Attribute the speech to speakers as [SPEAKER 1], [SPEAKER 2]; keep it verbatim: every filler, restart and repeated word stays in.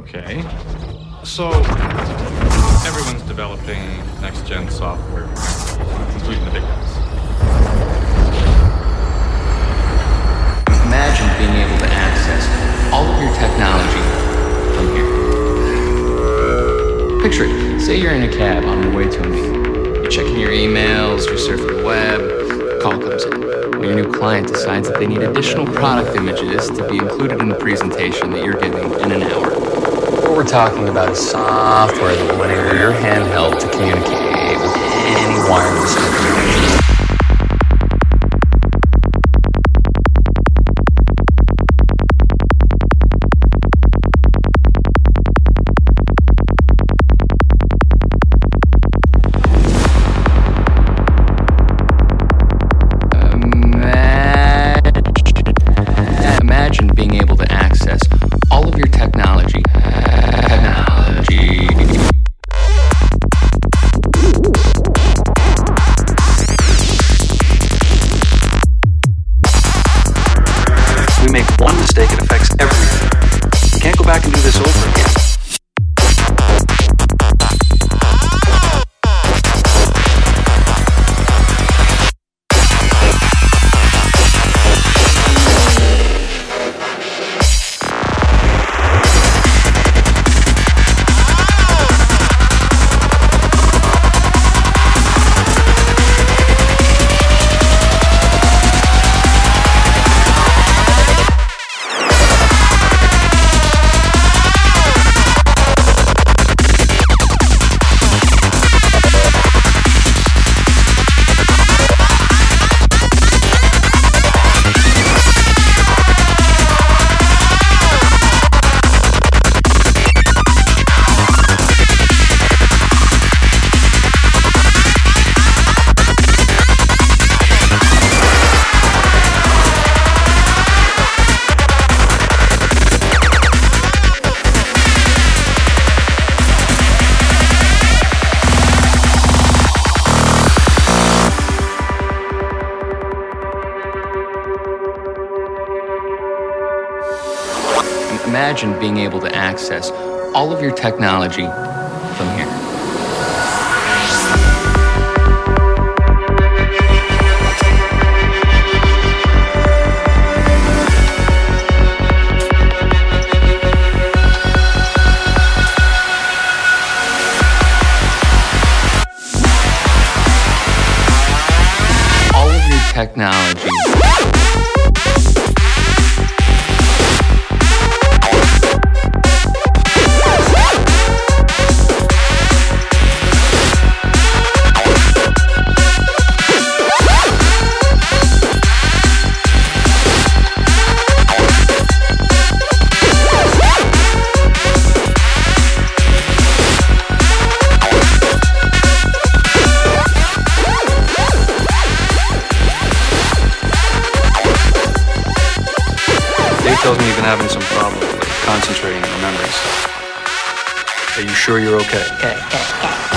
[SPEAKER 1] Okay. So, everyone's developing next-gen software, including the big guys.
[SPEAKER 2] Imagine being able to access all of your technology from here. Picture it. Say you're in a cab on your way to a meeting. You're checking your emails, you're surfing the web, a call comes in. Your new client decides that they need additional product images to be included in the presentation that you're giving in an hour. What we're talking about is software that will enable your handheld to communicate with any wireless device. Imagine being able to access all of your technology. Technology.
[SPEAKER 3] We make one mistake, it affects everything. You can't go back and do this over again.
[SPEAKER 2] Imagine being able to access all of your technology from here. All of your technology.
[SPEAKER 3] Dave tells me you've been having some problems, like concentrating and remembering stuff. Are you sure you're okay?
[SPEAKER 4] Okay, okay, okay.